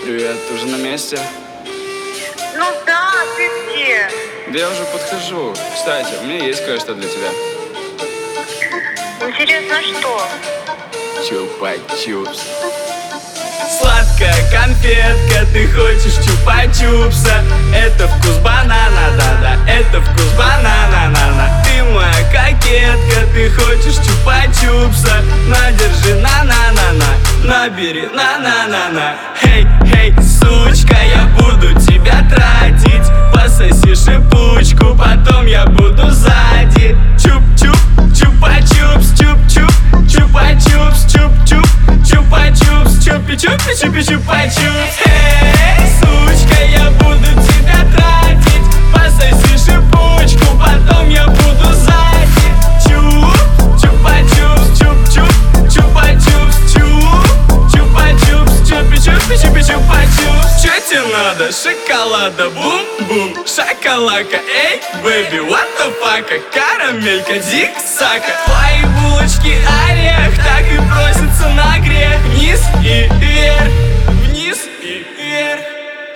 Привет, ты уже на месте? Ну да, ты где? Да я уже подхожу. Кстати, у меня есть кое-что для тебя. Интересно, что? Чупа-чупс. Сладкая конфетка, ты хочешь чупа-чупса. Это вкус банана, да-да, это вкус банана, на-на. Ты моя кокетка, ты хочешь чупа-чупса. Надержи на-на-на-на, набери на-на-на-на. Хей, сучка, я буду тебя тратить. Пососи шипучку, потом я буду сзади. Чуп-чуп, чупа-чупс, чуп-чуп, чупа-чупс, чуп-чуп, чупа-чупс, чупи-чупи, чупи-чупа-чупс. Эй, сучка, я буду тебя тратить. Пососи шипучку, потом я буду сзади. Чуп, чупа-чупс, чуп-чуп, чупа-чупс, чуп, чупа-чупс, чупи-чупи, чупи-чупа-чупс. Чё тебе надо? Шоколада, бум-бум, шоколадка, эй, бэби, what the fuck? Карамелька, дик-сака. Твои булочки орех так и просятся на грех. Вниз и вверх, вниз и вверх.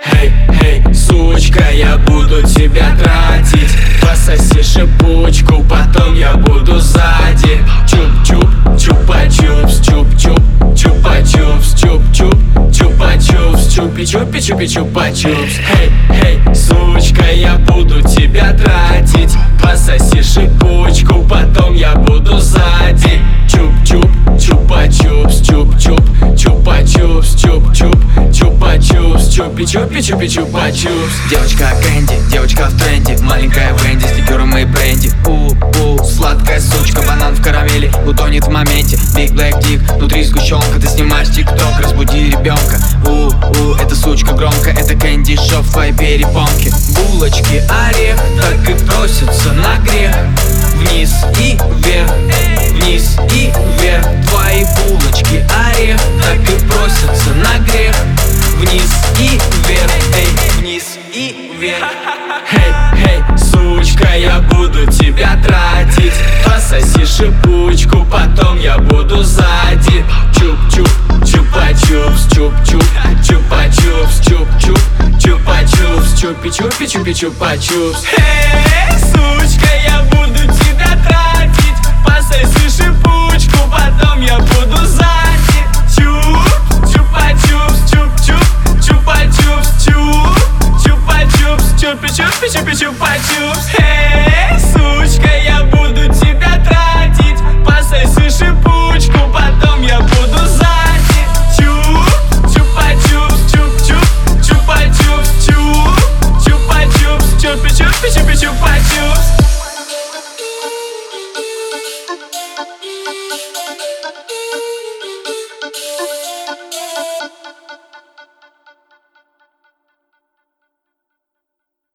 Хей, сучка, я буду тебя тратить. Пососи шипучку, потом я буду сзади. Чуп-чуп, чупа-чупс, чуп-чуп, чупа-чупс, чуп-чуп, чупа-чупс, чупи-чупи, чупи-чупа-чупс. Хей, сучка, я буду тебя тратить. Пососи шипучку, потом я буду сзади. Чуп-чуп, чупа-чупс, чуп-чуп, чупа-чупс, чуп-чуп, чупа-чупс, чупи-чупи, чупи-чупа-чупс. Девочка Кэнди, девочка в тренде, маленькая Венди с ликером и бренди. Сладкая сучка, банан в карамели, утонет в моменте. Big Black Dick, внутри сгущенка, ты снимаешь тикток, разбуди ребенка. Эта сучка громко, это Кэнди Шоу в твоей перепонке. Булочки орех, так и просятся на грех. Вниз и вверх, вниз и вверх. Твои булочки орех, так и просятся на грех. Вниз и вверх, эй, вниз и вверх. Хей, сучка, я буду тебя тратить. Пососи шипучку, потом я буду сзади. Чуп-чуп, чупа-чупс, чуп-чуп, чупа-чупс, чуп-чуп, чупа-чупс, чупи-чупи, чупи-чупа-чупс. Эй, сучка, я буду тебя тратить.